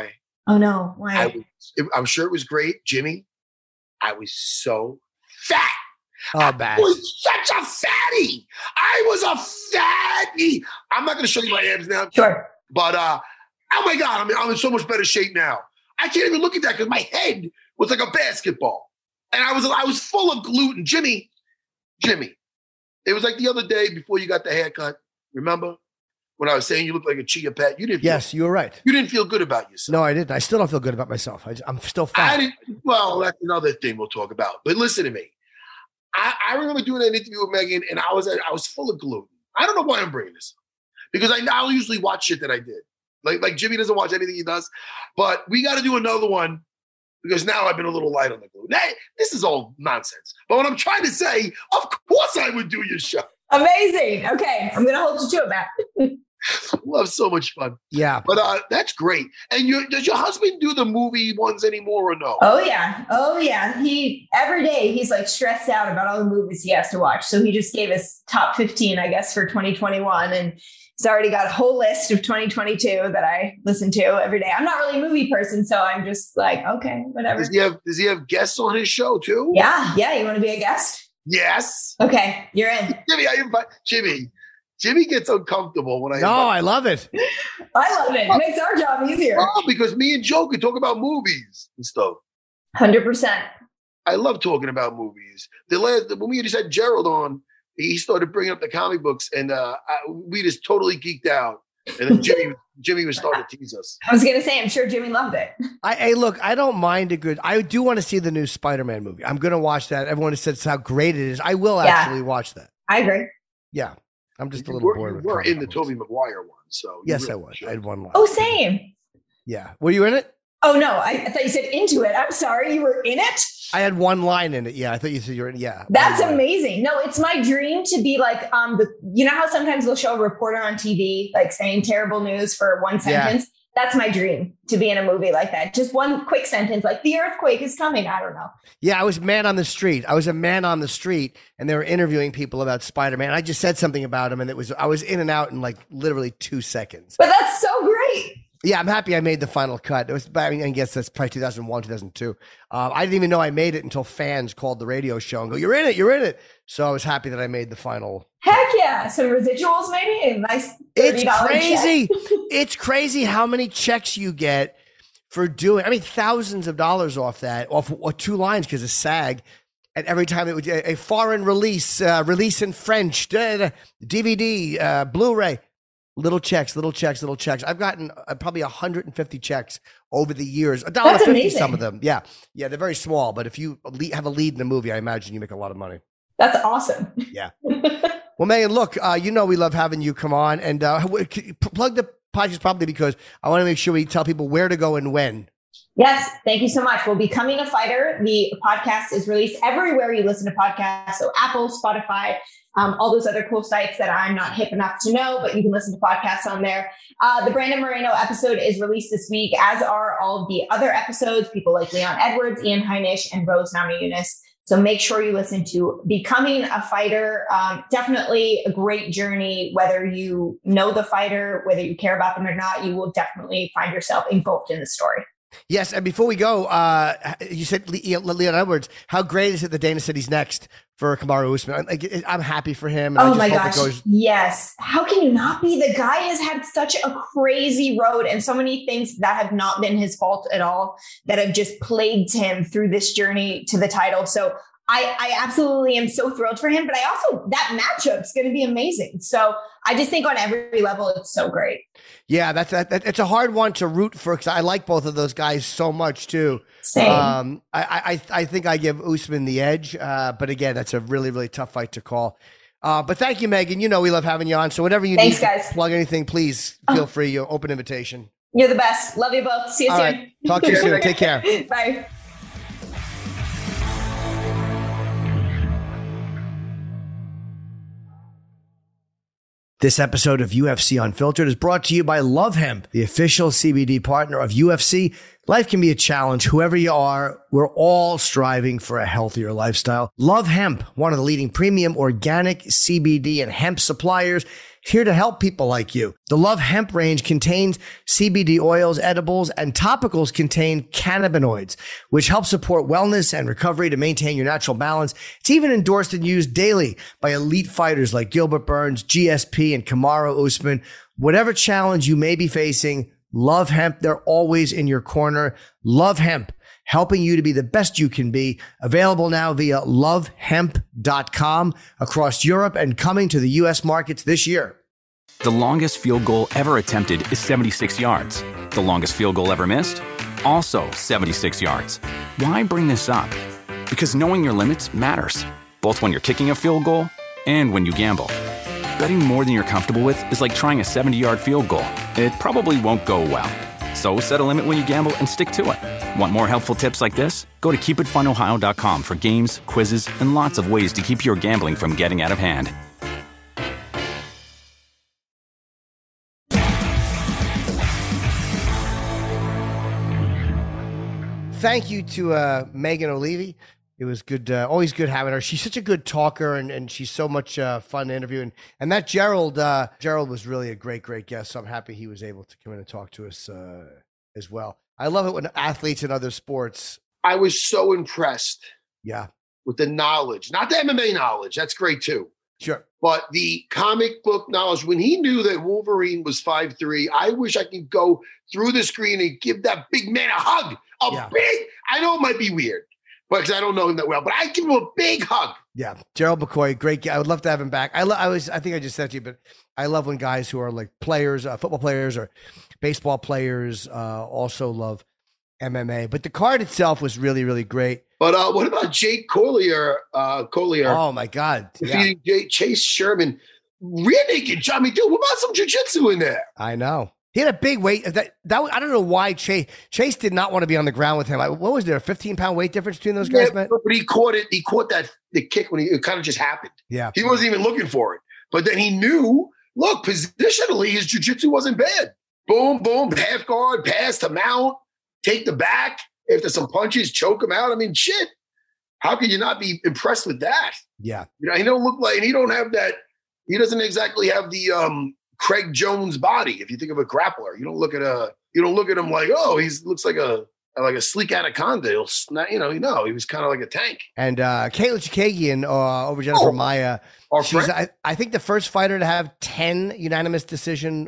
Oh no, why? I'm sure it was great, Jimmy. I was so fat. Oh, bad. I was such a fatty. I was a fatty. I'm not going to show you my abs now. Sure. But, oh my God, I'm in so much better shape now. I can't even look at that because my head was like a basketball. And I was full of gluten. Jimmy, it was like the other day before you got the haircut. Remember? When I was saying you look like a chia pet, you didn't. Yes, you were right. You didn't feel good about yourself. No, I didn't. I still don't feel good about myself. I'm still fat. Well, that's another thing we'll talk about. But listen to me. I remember doing an interview with Megan, and I was full of gluten. I don't know why I'm bringing this up because I'll usually watch shit that I did. Like Jimmy doesn't watch anything he does, but we got to do another one because now I've been a little light on the gluten. Hey, this is all nonsense. But what I'm trying to say, of course I would do your show. Amazing. Okay, I'm going to hold you to it, Matt. We'll have so much fun. Yeah. But that's great. And does your husband do the movie ones anymore or no? Oh, yeah. Every day he's like stressed out about all the movies he has to watch. So he just gave us top 15, I guess, for 2021. And he's already got a whole list of 2022 that I listen to every day. I'm not really a movie person, so I'm just like, okay, whatever. Does he have guests on his show too? Yeah. You want to be a guest? Yes. Okay, you're in. Jimmy gets uncomfortable when I. No, I love it. I love it. It makes our job easier. Oh, because me and Joe can talk about movies and stuff. 100%. I love talking about movies. When we just had Gerald on, he started bringing up the comic books, and we just totally geeked out. And then Jimmy was starting to tease us. I was going to say, I'm sure Jimmy loved it. Hey, look, I don't mind I do want to see the new Spider-Man movie. I'm going to watch that. Everyone has said how great it is. I will actually watch that. I agree. Yeah. I'm just a little bored. You were in the Tobey Maguire one, so. Yes, I was. I had one line. Oh, same. Yeah. Were you in it? Oh, no. I thought you said into it. I'm sorry. You were in it? I had one line in it. Yeah. I thought you said you were in it. Yeah. That's amazing. No, it's my dream to be like, you know how sometimes they'll show a reporter on TV, like saying terrible news for one sentence? Yeah. That's my dream, to be in a movie like that. Just one quick sentence, like the earthquake is coming. I don't know. Yeah, I was man on the street. I was a man on the street, and they were interviewing people about Spider-Man. I just said something about him, and I was in and out in like literally 2 seconds. But that's so great. Yeah, I'm happy I made the final cut. It was, I guess that's probably 2001, 2002. I didn't even know I made it until fans called the radio show and go, "You're in it." So I was happy that I made the final. Heck yeah. Some residuals maybe? A nice $30 It's crazy. check. It's crazy how many checks you get for doing, thousands of dollars off 2 lines because of SAG. And every time it would a foreign release in French, DVD, Blu-ray. Little checks. I've gotten probably 150 checks over the years. $1.50 some of them. Yeah, they're very small. But if you have a lead in a movie, I imagine you make a lot of money. That's awesome. Yeah. Well, Megan, look, we love having you come on. And plug the podcast probably because I want to make sure we tell people where to go and when. Yes, thank you so much. We'll be Becoming a Fighter. The podcast is released everywhere you listen to podcasts. So Apple, Spotify, all those other cool sites that I'm not hip enough to know, but you can listen to podcasts on there. The Brandon Moreno episode is released this week, as are all of the other episodes, people like Leon Edwards, Ian Heinisch, and Rose Namajunas. So make sure you listen to Becoming a Fighter. Definitely a great journey, whether you know the fighter, whether you care about them or not, you will definitely find yourself engulfed in the story. Yes, and before we go, you said Leon Edwards. How great is it that Dana said he's next for Kamaru Usman? I'm happy for him. And oh my gosh, yes. How can you not be? The guy has had such a crazy road and so many things that have not been his fault at all that have just plagued him through this journey to the title. So I absolutely am so thrilled for him, but I also, that matchup's going to be amazing. So I just think on every level, it's so great. Yeah, it's a hard one to root for because I like both of those guys so much too. Same. I think I give Usman the edge, but again, that's a really, really tough fight to call. But thank you, Megan. We love having you on. So whenever you need to plug anything, please feel free. Your open invitation. You're the best. Love you both. See you soon. Right. Talk to you soon. Take care. Bye. This episode of UFC Unfiltered is brought to you by Love Hemp, the official CBD partner of UFC. Life can be a challenge. Whoever you are, we're all striving for a healthier lifestyle. Love Hemp, one of the leading premium organic CBD and hemp suppliers, here to help people like you. The Love Hemp range contains CBD oils, edibles, and topicals contain cannabinoids, which help support wellness and recovery to maintain your natural balance. It's even endorsed and used daily by elite fighters like Gilbert Burns, GSP, and Kamaru Usman. Whatever challenge you may be facing, Love Hemp, they're always in your corner. Love Hemp, helping you to be the best you can be. Available now via lovehemp.com across Europe and coming to the U.S. markets this year. The longest field goal ever attempted is 76 yards. The longest field goal ever missed? Also 76 yards. Why bring this up? Because knowing your limits matters, both when you're kicking a field goal and when you gamble. Betting more than you're comfortable with is like trying a 70-yard field goal. It probably won't go well. So set a limit when you gamble and stick to it. Want more helpful tips like this? Go to keepitfunohio.com for games, quizzes, and lots of ways to keep your gambling from getting out of hand. Thank you to Megan O'Leary. It was good, always good having her. She's such a good talker, and she's so much fun to interview. And that Gerald was really a great guest. So I'm happy he was able to come in and talk to us as well. I love it when athletes in other sports. I was so impressed. Yeah. With the knowledge, not the MMA knowledge. That's great too. Sure. But the comic book knowledge, when he knew that Wolverine was 5'3", I wish I could go through the screen and give that big man a hug. I know it might be weird, but because I don't know him that well, but I give him a big hug. Yeah. Gerald McCoy, great guy. I would love to have him back. I think I just said to you, but I love when guys who are like players, football players or baseball players, also love MMA. But the card itself was really, really great. But what about Jake Collier? Oh my God. Defeating Chase Sherman. Rear naked. I mean, dude, what about some jiu-jitsu in there? I know. He had a big weight. That I don't know why Chase did not want to be on the ground with him. What was there, a 15-pound weight difference between those guys, man? But he caught it. He caught the kick when it kind of just happened. Yeah. He wasn't even looking for it. But then he knew, look, positionally, his jiu-jitsu wasn't bad. Boom, boom, half guard, pass to mount, take the back. If there's some punches, choke him out. I mean, shit. How can you not be impressed with that? Yeah. You know, he don't look like, and he don't have that. He doesn't exactly have the Craig Jones body. If you think of a grappler, you don't look at him like, oh, he looks like a sleek anaconda. He was kind of like a tank. And Kayla Chikagian over Jennifer Maia. She's, I think, the first fighter to have 10 unanimous decision,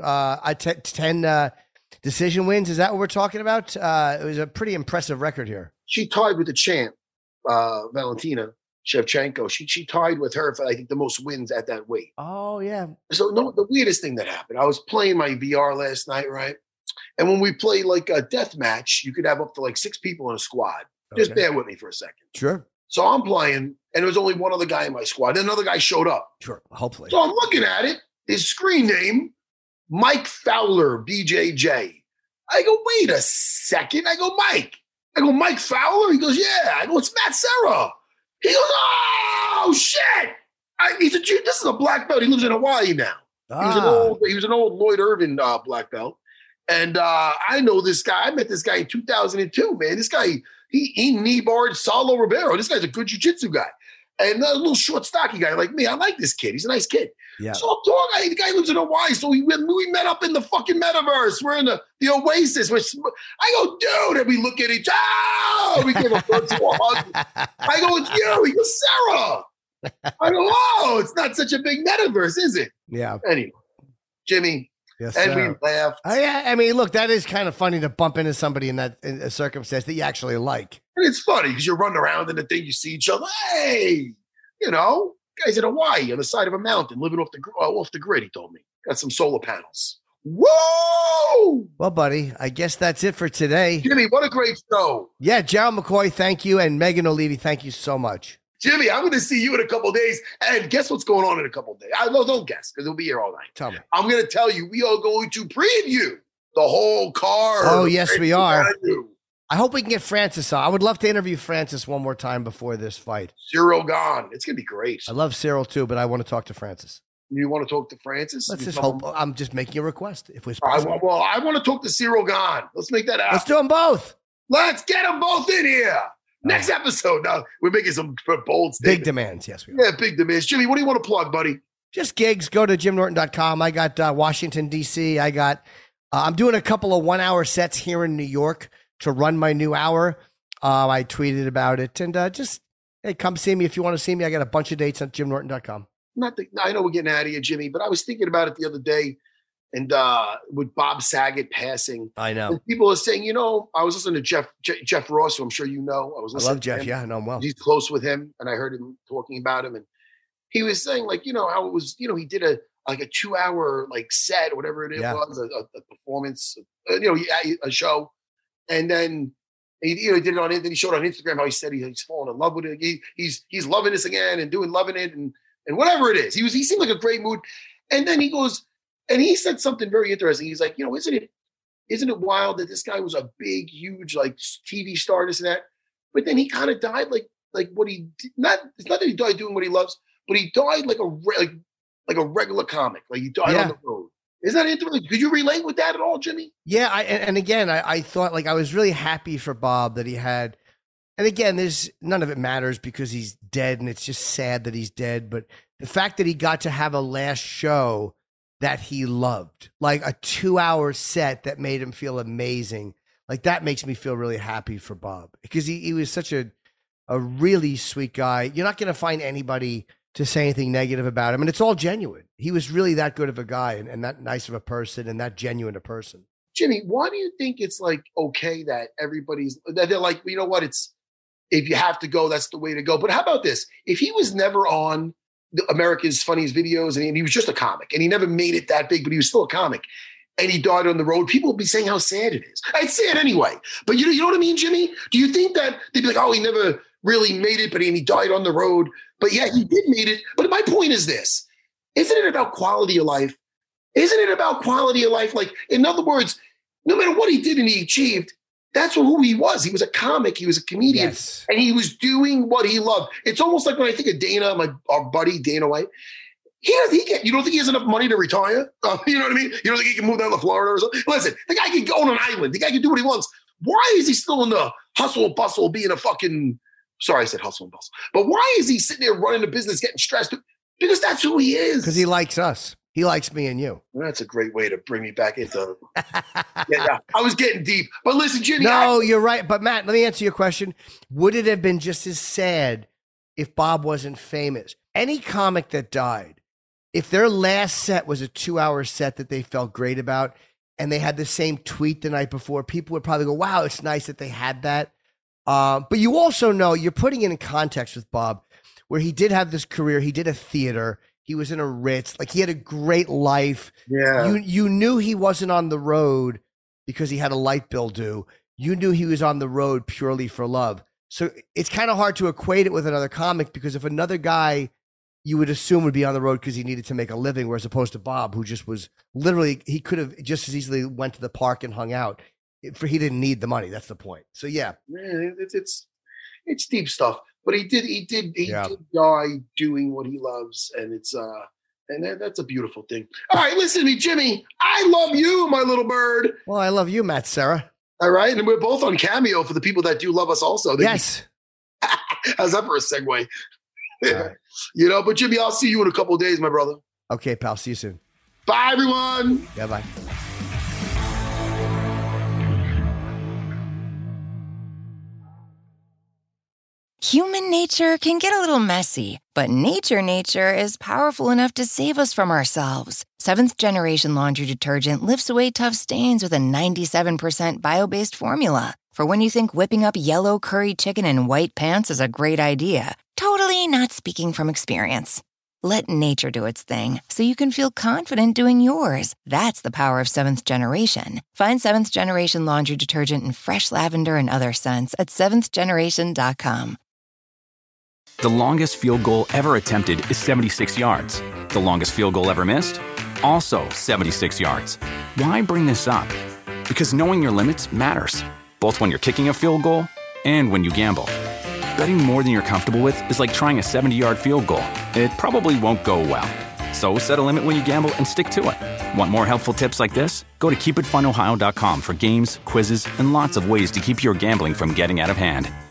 10 decision wins. Is that what we're talking about? It was a pretty impressive record here. She tied with the champ, Valentina Shevchenko. She tied with her for, I think, the most wins at that weight. Oh, yeah. So the weirdest thing that happened, I was playing my VR last night, right? And when we play like a death match, you could have up to like 6 people in a squad. Okay. Just bear with me for a second. Sure. So I'm playing, and there was only one other guy in my squad. Then another guy showed up. Sure, hopefully. So I'm looking at it. His screen name, Mike Fowler, BJJ. I go, wait a second. I go, Mike Fowler? He goes, yeah. I go, it's Matt Serra. He goes, oh, shit. This is a black belt. He lives in Hawaii now. He was an old Lloyd Irvin black belt. And I know this guy. I met this guy in 2002, man. This guy, he knee-barred Saulo Ribeiro. This guy's a good jiu-jitsu guy. And a little short, stocky guy like me. I like this kid. He's a nice kid. Yeah. So I'm talking. The guy lives in Hawaii. So we met up in the fucking metaverse. We're in the Oasis. I go, dude. And we look at each other. We give a virtual hug. I go, it's you. He goes, Sarah. I go, oh, it's not such a big metaverse, is it? Yeah. Anyway, Jimmy. Yes, and sir. We laughed. Oh, yeah. I mean, look, that is kind of funny to bump into somebody in a circumstance that you actually like. And it's funny because you're running around in the thing, you see each other. Hey, guys in Hawaii on the side of a mountain, living off the grid, he told me. Got some solar panels. Whoa! Well, buddy, I guess that's it for today. Jimmy, what a great show. Yeah, Gerald McCoy, thank you. And Megan O'Leary, thank you so much. Jimmy, I'm going to see you in a couple of days. And guess what's going on in a couple of days? Don't guess, because we'll be here all night. Tell me. I'm going to tell you, we are going to preview the whole card. Oh, yes, we are. I hope we can get Francis on. I would love to interview Francis one more time before this fight. Cyril Gahn. It's going to be great. I love Cyril, too, but I want to talk to Francis. You want to talk to Francis? Let's just hope. I'm just making a request. If it's possible. I want to talk to Cyril Gahn. Let's make that happen. Let's do them both. Let's get them both in here. Next episode. Now, we're making some bold statements. Big demands, yes. Yeah, big demands. Jimmy, what do you want to plug, buddy? Just gigs. Go to jimnorton.com. I got Washington, D.C. I got, I'm doing a couple of 1 hour sets here in New York to run my new hour. I tweeted about it. And just, hey, come see me if you want to see me. I got a bunch of dates on jimnorton.com. I know we're getting out of here, Jimmy, but I was thinking about it the other day. And with Bob Saget passing, I know. And people are saying, I was listening to Jeff Ross, who I'm sure you know. I love Jeff. Yeah, I know him well. He's close with him, and I heard him talking about him. And he was saying, how it was, he did a 2 hour set or whatever it was, a performance, a show, and then he did it on it. Then he showed on Instagram how he said he's fallen in love with it. He's loving this again and loving it and whatever it is. He seemed like a great mood, and then he goes. And he said something very interesting. He's like, isn't it wild that this guy was a big, huge, TV star, this and that, but then he kind of died like what he did. It's not that he died doing what he loves, but he died like a regular comic. Like he died on the road. Isn't that interesting? Could you relate with that at all, Jimmy? Yeah, and again, I thought I was really happy for Bob that he had. And again, none of it matters because he's dead, and it's just sad that he's dead. But the fact that he got to have a last show that he loved, like a 2 hour set that made him feel amazing. That makes me feel really happy for Bob because he was such a really sweet guy. You're not going to find anybody to say anything negative about him. And it's all genuine. He was really that good of a guy and that nice of a person and that genuine a person. Jimmy, why do you think it's okay that they're like, you know what? If you have to go, that's the way to go. But how about this? If he was never on America's Funniest Videos, and he was just a comic, and he never made it that big, but he was still a comic, and he died on the road, people would be saying how sad it is. I'd say it anyway. But you know what I mean, Jimmy? Do you think that they'd be like, oh, he never really made it, but he died on the road? But yeah, he did made it. But my point is this. Isn't it about quality of life? Isn't it about quality of life? In other words, no matter what he did and he achieved, that's who he was. He was a comic. He was a comedian. Yes. And he was doing what he loved. It's almost like when I think of Dana, our buddy, Dana White. You don't think he has enough money to retire? You know what I mean? You don't think he can move down to Florida or something? Listen, the guy can go on an island. The guy can do what he wants. Why is he still in the hustle and bustle, being a fucking, sorry, I said hustle and bustle. But why is he sitting there running the business, getting stressed? Because that's who he is. Because he likes us. He likes me and you. Well, that's a great way to bring me back into. Yeah, I was getting deep. But listen, Jimmy. No, you're right. But Matt, let me answer your question. Would it have been just as sad if Bob wasn't famous? Any comic that died, if their last set was a 2 hour set that they felt great about, and they had the same tweet the night before, people would probably go, wow, it's nice that they had that. But you also know, you're putting it in context with Bob, where he did have this career. He did a theater. He was in a Ritz. He had a great life. Yeah. You knew he wasn't on the road because he had a light bill due. You knew he was on the road purely for love. So it's kind of hard to equate it with another comic, because if another guy you would assume would be on the road because he needed to make a living, whereas opposed to Bob, who just was literally, he could have just as easily went to the park and hung out. He didn't need the money. That's the point. So yeah. It's deep stuff. But he did die doing what he loves, and that's a beautiful thing. All right, listen to me, Jimmy. I love you, my little bird. Well, I love you, Matt Serra. All right, and we're both on Cameo for the people that do love us also. Yes. How's that for a segue? Right. But Jimmy, I'll see you in a couple of days, my brother. Okay, pal. See you soon. Bye, everyone. Yeah, bye. Human nature can get a little messy, but nature is powerful enough to save us from ourselves. Seventh Generation Laundry Detergent lifts away tough stains with a 97% bio-based formula. For when you think whipping up yellow curry chicken in white pants is a great idea, totally not speaking from experience. Let nature do its thing so you can feel confident doing yours. That's the power of Seventh Generation. Find Seventh Generation Laundry Detergent in fresh lavender and other scents at seventhgeneration.com. The longest field goal ever attempted is 76 yards. The longest field goal ever missed? Also 76 yards. Why bring this up? Because knowing your limits matters, both when you're kicking a field goal and when you gamble. Betting more than you're comfortable with is like trying a 70-yard field goal. It probably won't go well. So set a limit when you gamble and stick to it. Want more helpful tips like this? Go to keepitfunohio.com for games, quizzes, and lots of ways to keep your gambling from getting out of hand.